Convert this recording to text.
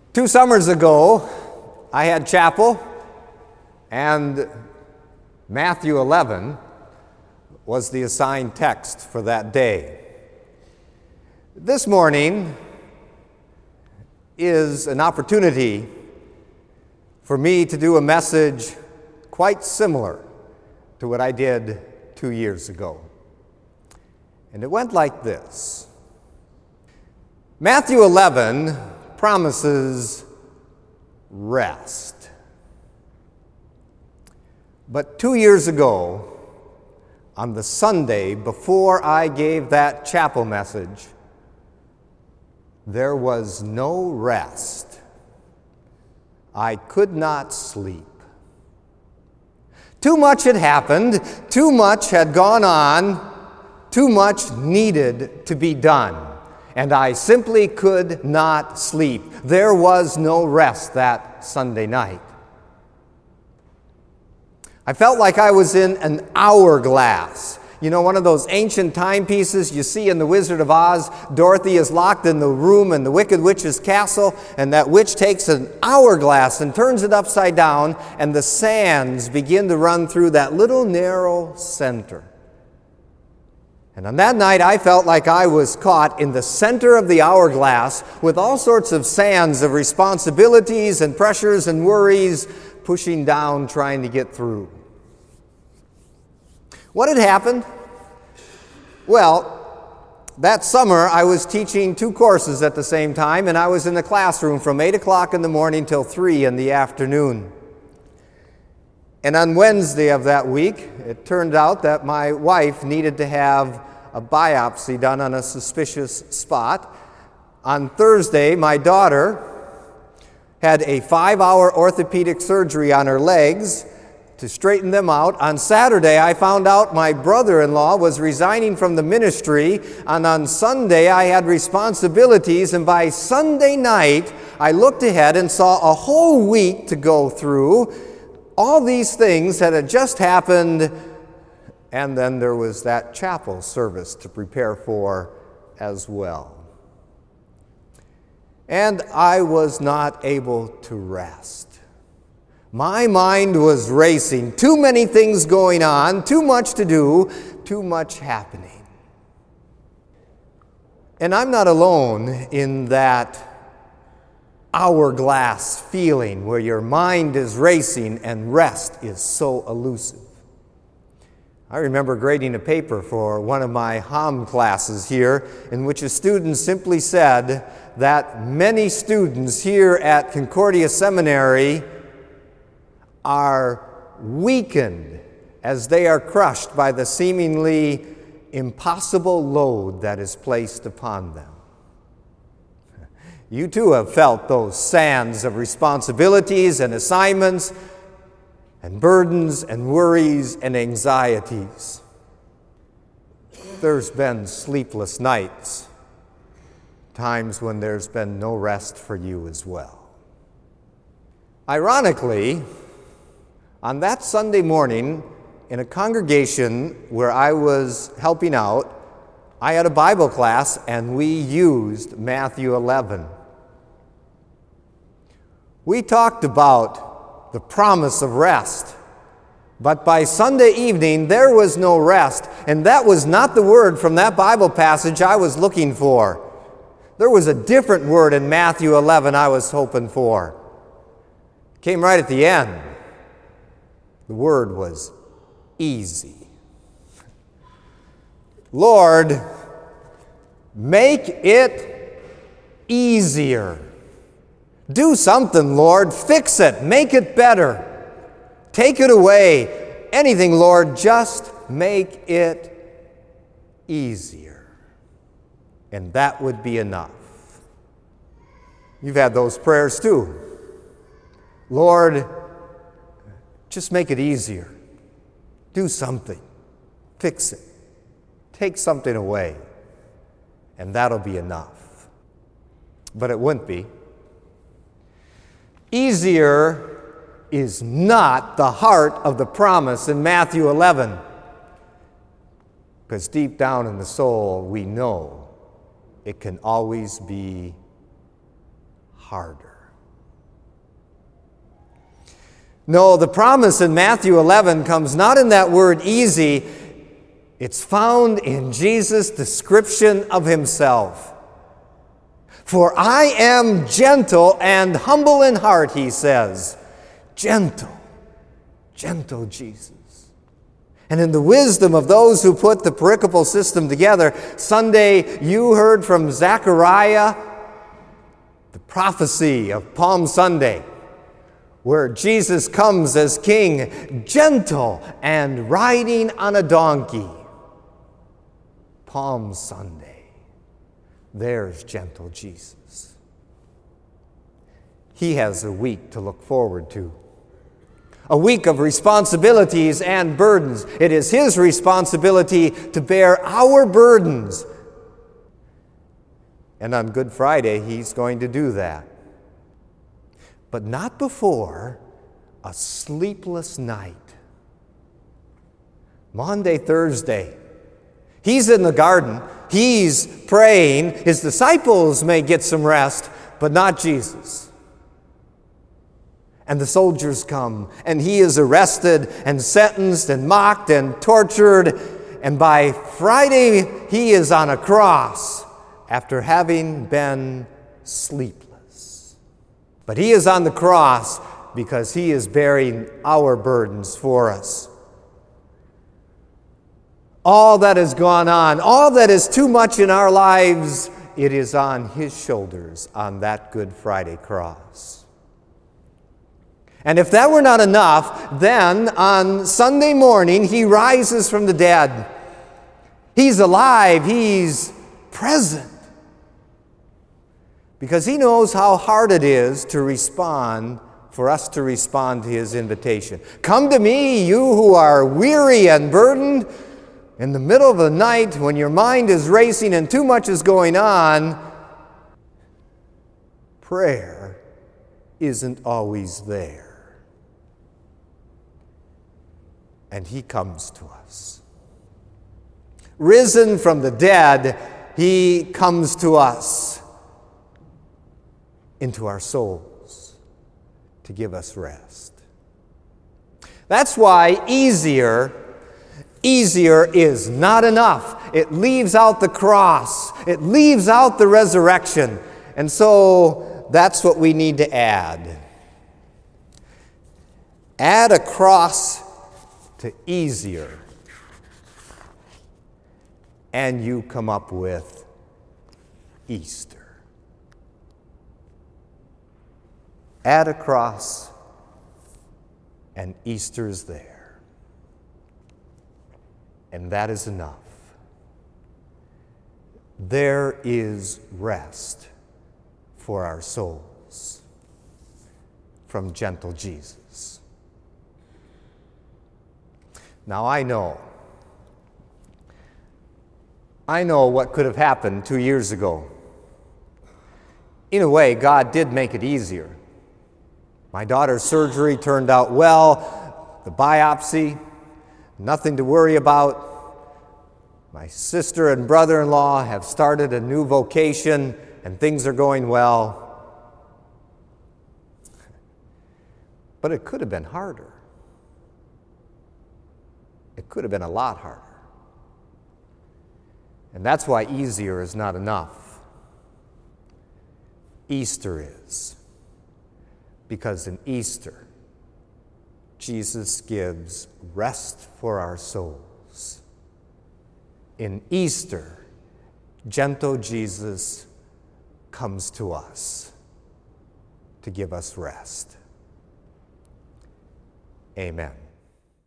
2 summers ago, I had chapel, and Matthew 11 was the assigned text for that day. This morning is an opportunity for me to do a message quite similar to what I did 2 years ago. And it went like this. Matthew 11 promises rest. But 2 years ago, on the Sunday before I gave that chapel message, there was no rest. I could not sleep. Too much had happened, too much had gone on, too much needed to be done, and I simply could not sleep. There was no rest that Sunday night. I felt like I was in an hourglass. You know, one of those ancient timepieces you see in The Wizard of Oz. Dorothy is locked in the room in the Wicked Witch's castle, and that witch takes an hourglass and turns it upside down, and the sands begin to run through that little narrow center. And on that night, I felt like I was caught in the center of the hourglass with all sorts of sands of responsibilities and pressures and worries pushing down, trying to get through. What had happened? Well, that summer I was teaching 2 courses at the same time, and I was in the classroom from 8 o'clock in the morning till 3 in the afternoon. And on Wednesday of that week, it turned out that my wife needed to have a biopsy done on a suspicious spot. On Thursday, my daughter had a 5-hour orthopedic surgery on her legs to straighten them out. On Saturday, I found out my brother-in-law was resigning from the ministry, and on Sunday, I had responsibilities, and by Sunday night, I looked ahead and saw a whole week to go through. All these things that had just happened, and then there was that chapel service to prepare for as well. And I was not able to rest. My mind was racing. Too many things going on, too much to do, too much happening. And I'm not alone in that hourglass feeling where your mind is racing and rest is so elusive. I remember grading a paper for one of my HOM classes here in which a student simply said that many students here at Concordia Seminary are weakened as they are crushed by the seemingly impossible load that is placed upon them. You too have felt those sands of responsibilities and assignments and burdens and worries and anxieties. There's been sleepless nights, times when there's been no rest for you as well. Ironically, on that Sunday morning, in a congregation where I was helping out, I had a Bible class and we used Matthew 11. We talked about the promise of rest, but by Sunday evening there was no rest, and that was not the word from that Bible passage I was looking for. There was a different word in Matthew 11 I was hoping for. It came right at the end. The word was easy. Lord, make it easier. Do something, Lord. Fix it. Make it better. Take it away. Anything, Lord, just make it easier. And that would be enough. You've had those prayers too. Lord, just make it easier. Do something. Fix it. Take something away. And that'll be enough. But it wouldn't be. Easier is not the heart of the promise in Matthew 11. Because deep down in the soul, we know it can always be harder. No, the promise in Matthew 11 comes not in that word easy. It's found in Jesus' description of himself. For I am gentle and humble in heart, he says. Gentle, gentle Jesus. And in the wisdom of those who put the pericopal system together, Sunday you heard from Zechariah the prophecy of Palm Sunday, where Jesus comes as king, gentle and riding on a donkey. Palm Sunday, there's gentle Jesus. He has a week to look forward to. A week of responsibilities and burdens. It is his responsibility to bear our burdens. And on Good Friday, he's going to do that. But not before a sleepless night. Maundy Thursday, he's in the garden. He's praying. His disciples may get some rest, but not Jesus. And the soldiers come, and he is arrested and sentenced and mocked and tortured. And by Friday, he is on a cross after having been sleepless. But he is on the cross because he is bearing our burdens for us. All that has gone on, all that is too much in our lives, it is on his shoulders on that Good Friday cross. And if that were not enough, then on Sunday morning, he rises from the dead. He's alive. He's present. Because he knows how hard it is to respond, for us to respond to his invitation. Come to me, you who are weary and burdened. In the middle of the night, when your mind is racing and too much is going on, prayer isn't always there. And he comes to us. Risen from the dead, he comes to us, into our souls, to give us rest. That's why easier is not enough. It leaves out the cross. It leaves out the resurrection. And so that's what we need to add. Add a cross to easier, and you come up with Easter. Add a cross, and Easter's there. And that is enough. There is rest for our souls from gentle Jesus. Now I know what could have happened 2 years ago. In a way, God did make it easier. My daughter's surgery turned out well. The biopsy, nothing to worry about. My sister and brother-in-law have started a new vocation, and things are going well. But it could have been harder. It could have been a lot harder. And that's why easier is not enough. Easter is. Because in Easter, Jesus gives rest for our souls. In Easter, gentle Jesus comes to us to give us rest. Amen.